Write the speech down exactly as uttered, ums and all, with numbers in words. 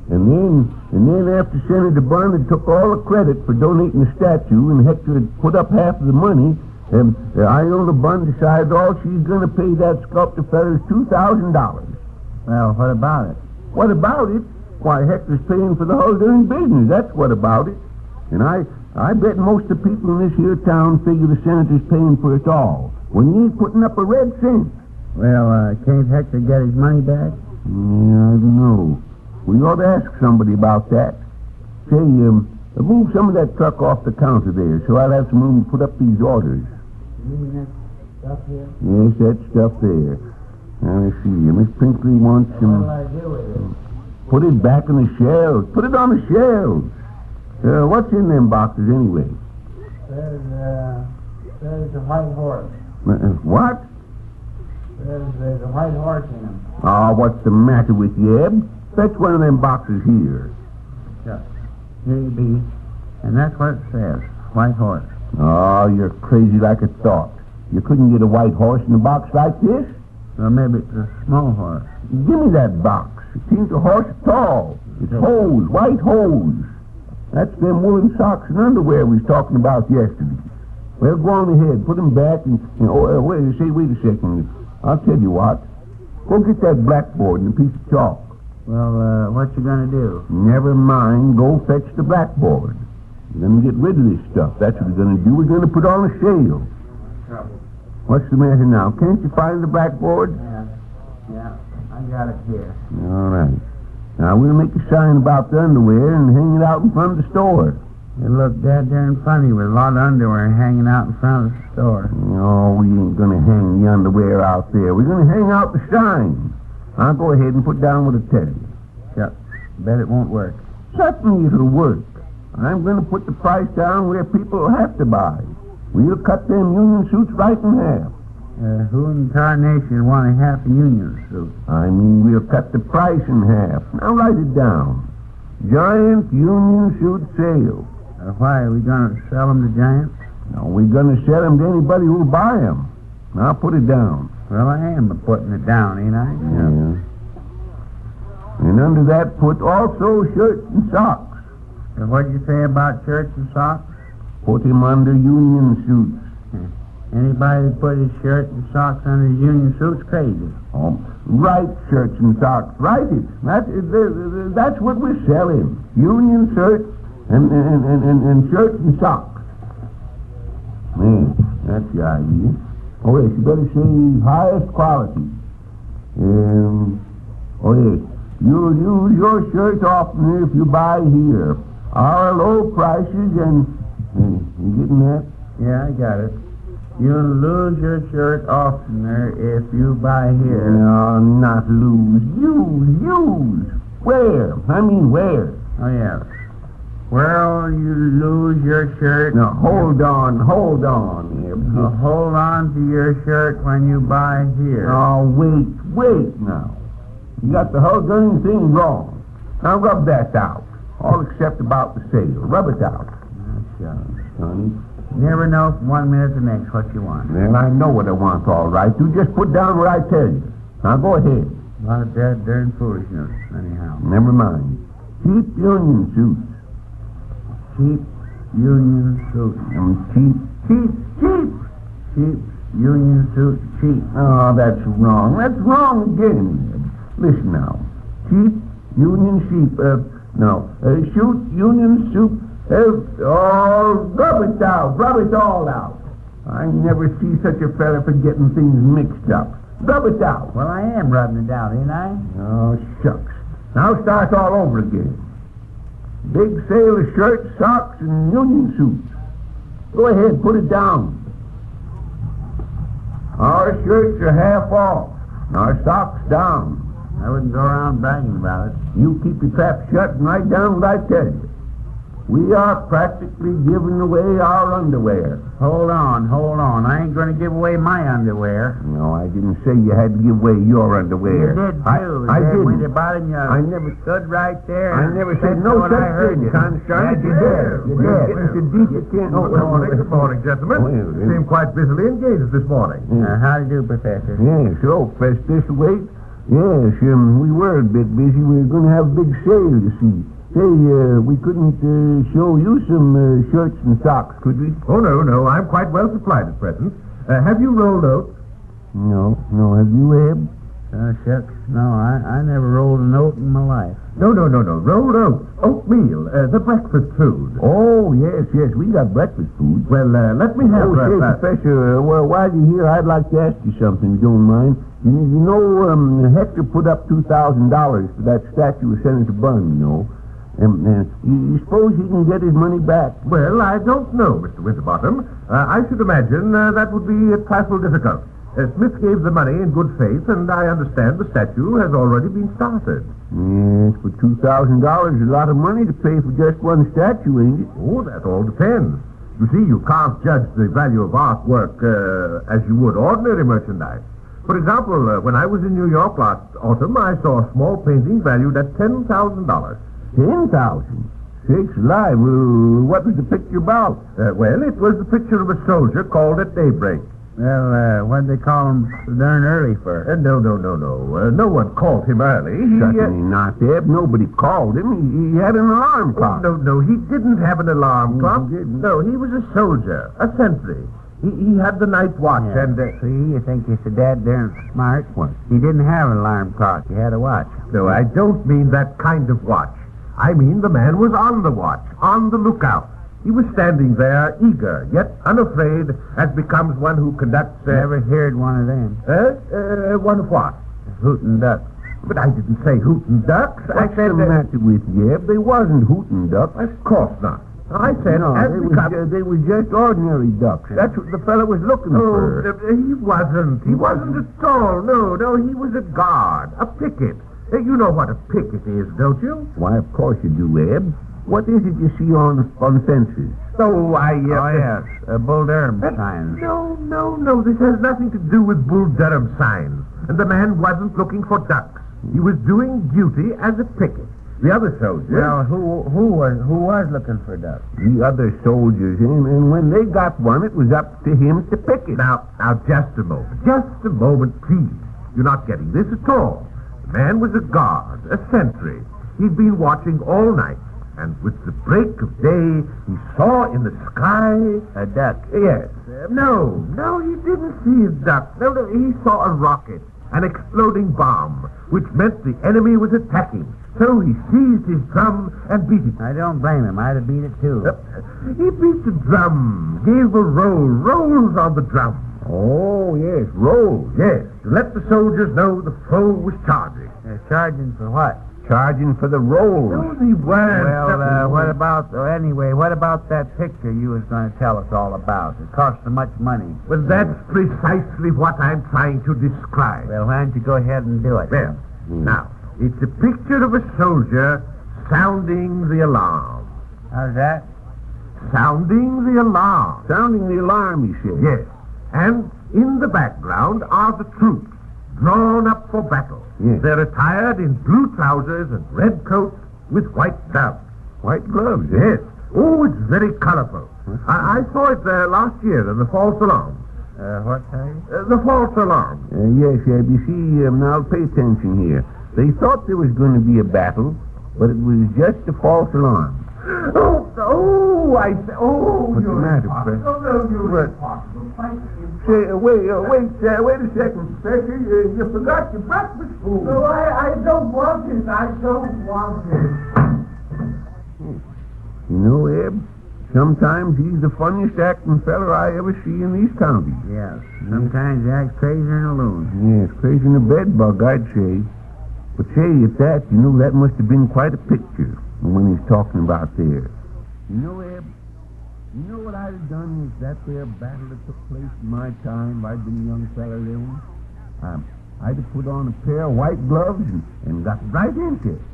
And then, and then after Senator Bond had took all the credit for donating the statue and Hector had put up half of the money, and uh, Iona Bond decided all she's going to pay that sculptor feller is two thousand dollars. Well, what about it? What about it? Why, Hector's paying for the whole darn business. That's what about it. And I, I bet most of the people in this here town figure the senator's paying for it all, when he ain't putting up a red cent. Well, uh, can't Hector get his money back? Yeah, I don't know. We ought to ask somebody about that. Say, um, move some of that truck off the counter there, so I'll have some room to put up these orders. You mean that stuff here? Yes, that stuff there. Now, let's see. Miss Pinkley wants some... What'll I do with it? Put it back in the shelves. Put it on the shelves. Uh, what's in them boxes, anyway? There's, uh, there's a white horse. Uh, what? There's, there's a white horse in them. Oh, what's the matter with you, Eb? Fetch one of them boxes here. Sure. Here you be. And that's what it says. White horse. Oh, you're crazy like a thought. You couldn't get a white horse in a box like this? Well, maybe it's a small horse. Give me that box. It ain't a horse at all. It's hose, white hose. That's them woolen socks and underwear we was talking about yesterday. Well, go on ahead. Put them back and... and oh, uh, wait, say, wait a second. I'll tell you what. Go get that blackboard and a piece of chalk. Well, uh, what you gonna do? Never mind. Go fetch the blackboard. We're gonna get rid of this stuff. That's what we're gonna do. We're gonna put on a sale. Trouble. What's the matter now? Can't you find the blackboard? Yeah. Yeah. I got it here. All right. Now, we'll make a sign about the underwear and hang it out in front of the store. It looked dead darn funny with a lot of underwear hanging out in front of the store. No, we ain't gonna hang the underwear out there. We're gonna hang out the sign. I'll go ahead and put down what it tells you. Shucks. Bet it won't work. Certainly it'll work. I'm going to put the price down where people will have to buy. We'll cut them union suits right in half. Uh, who in tarnation want a half a union suit? I mean, we'll cut the price in half. Now write it down. Giant union suit sale. Uh, why, are we going to sell them to giants? Now, we're going to sell them to anybody who'll buy them. Now put it down. Well, I am putting it down, ain't I? Yeah. And under that, put also shirts and socks. And what'd you say about shirts and socks? Put him under union suits. Anybody that put his shirt and socks under his union suit's crazy. Oh, right shirts and socks. Write it. That, uh, that's what we're selling. Union shirts and, and, and, and, and shirts and socks. Man, that's the idea. Oh, yes, you better say highest quality. Um, oh, yes. You'll use your shirt oftener if you buy here. Our low prices and... Uh, you getting that? Yeah, I got it. You'll lose your shirt oftener if you buy here. No, not lose. Use, use. Where? I mean, where? Oh, yeah. Where'll you lose your shirt? Now, hold on, hold on here. Uh, hold on to your shirt when you buy here. Oh, wait, wait now. You got the whole darn thing wrong. Now rub that out. All except about the sale. Rub it out. That's Sonny. You never know from one minute to the next what you want. Well, I know what I want, all right. You just put down what I tell you. Now go ahead. A lot of dead darn foolishness, anyhow. Never mind. Cheap union suits. Cheap union suit. Um, cheap, cheap, cheap. Cheap union suit, cheap. Oh, that's wrong. That's wrong again. Listen now. Cheap union sheep. Uh, no. Uh, shoot union suit. Uh, oh, rub it out. Rub it all out. I never see such a fella for getting things mixed up. Rub it out. Well, I am rubbing it out, ain't I? Oh, shucks. Now start all over again. Big sale of shirts, socks, and union suits. Go ahead, put it down. Our shirts are half off. Our socks down. I wouldn't go around bragging about it. You keep your trap shut and write down what I tell you. We are practically giving away our underwear. Hold on, hold on. I ain't going to give away my underwear. No, I didn't say you had to give away your underwear. You did, too. I, I did. didn't. When you bought it, you I never stood right there. I never said no such thing, Constance. You did. You did. Getting too deep, you can't... Oh, Good morning, good morning, gentlemen. Oh, yeah, yeah. Seem quite busily engaged this morning. Uh, how do you do, Professor? Yeah, so, Festus, wait. Yes, um, we were a bit busy. We were going to have a big sale, you see. Say, uh, we couldn't uh, show you some uh, shirts and socks, could we? Oh, no, no. I'm quite well supplied at present. Uh, have you rolled oats? No, no. Have you, Eb? Uh, shucks. No, I, I never rolled a note in my life. No, no, no, no. Rolled oats. Oatmeal. Uh, the breakfast food. Oh, yes, yes. We got breakfast food. Well, uh, let me have Oh, that. say, that- Professor, uh, well, while you're here, I'd like to ask you something, if you don't mind. You, you know, um, Hector put up two thousand dollars for that statue of Senator Bunn, you know. And uh, you, you suppose he can get his money back? Well, I don't know, Mister Winterbottom. Uh, I should imagine uh, that would be a trifle difficult. Uh, Smith gave the money in good faith, and I understand the statue has already been started. Yes, but two thousand dollars is a lot of money to pay for just one statue, ain't it? Oh, that all depends. You see, you can't judge the value of artwork uh, as you would ordinary merchandise. For example, uh, when I was in New York last autumn, I saw a small painting valued at ten thousand dollars. Ten thousand? Sakes alive, uh, what was the picture about? Uh, well, it was the picture of a soldier called at daybreak. Well, uh, what'd they call him so darn early for? Uh, no, no, no, no. Uh, no one called him early. He, uh, Certainly not, Eb. Nobody called him. He, he had an alarm oh, clock. no, no, he didn't have an alarm Oh, clock. he didn't? No, he was a soldier, a sentry. He, he had the night watch, Yeah. and... Uh, See, you think you're so dad darn smart? What? He didn't have an alarm clock. He had a watch. no, I don't mean that kind of watch. I mean the man was on the watch, on the lookout. He was standing there, eager, yet unafraid, as becomes one who conducts... Uh, Never heard one of them. Uh, uh, one of what? Hootin' duck. But I didn't say hootin' ducks. I What's said... the uh, matter with you, Eb? They wasn't hooting ducks. Of course not. I said... No, as they was, becomes... uh, they was just ordinary ducks. That's what the fellow was looking Oh, for. uh, he wasn't. He wasn't at all. No, no, he was a guard, a picket. Uh, you know what a picket is, don't you? Why, of course you do, Eb. What is it you see on on fences? Oh, I... Uh, Oh, yes. Uh, Bull Durham Uh, signs. No, no, no. This has nothing to do with Bull Durham signs. And the man wasn't looking for ducks. He was doing duty as a picket. The other soldiers... Well, who who was who was looking for ducks? The other soldiers, and, and when they got one, it was up to him to pick it. Now, now, just a moment. Just a moment, please. You're not getting this at all. The man was a guard, a sentry. He'd been watching all night. And with the break of day, he saw in the sky... A duck. Yes. Uh, no, no, he didn't see a duck. No, no, he saw a rocket, an exploding bomb, which meant the enemy was attacking. So he seized his drum and beat it. I don't blame him. I'd have beat it too. Uh, he beat the drum, gave a roll, rolls on the drum. Oh, yes, rolls. Yes, to let the soldiers know the foe was charging. Uh, charging for what? Charging for the rolls. No, they weren't. Well, uh, Nothing. what about, uh, anyway, what about that picture you was going to tell us all about? It cost so much money. Well, that's precisely what I'm trying to describe. Well, why don't you go ahead and do it? Well, now, it's a picture of a soldier sounding the alarm. How's that? Sounding the alarm. Sounding the alarm, he said. Yes. And in the background are the troops, drawn up for battle. Yes. They're attired in blue trousers and red coats with white gloves. White gloves, eh? Yes. Oh, it's very colorful. I, I saw it uh, last year in the false alarm. Uh, what, sorry? Uh, the false alarm. Uh, yes, Eb. You see, um, now pay attention here. They thought there was going to be a battle, but it was just a false alarm. Oh, oh, I say, oh, What's the you're matter, impossible. Fred? No, no, you're What? impossible. Thank you. Say, uh, wait, uh, wait, uh, wait a second, Professor. You, you forgot your breakfast food. No, I, I don't want it. I don't want it. You know, Eb, sometimes he's the funniest acting feller I ever see in these counties. Yes. Sometimes he acts crazier than a loon. Yes, crazy in a bed bug, I'd say. But say, at that, you know, that must have been quite a picture when he's talking about there. You know, Eb, you know what I'd have done with that there battle that took place in my time if I'd been a young feller then? Um, I'd have put on a pair of white gloves and, and got right into it.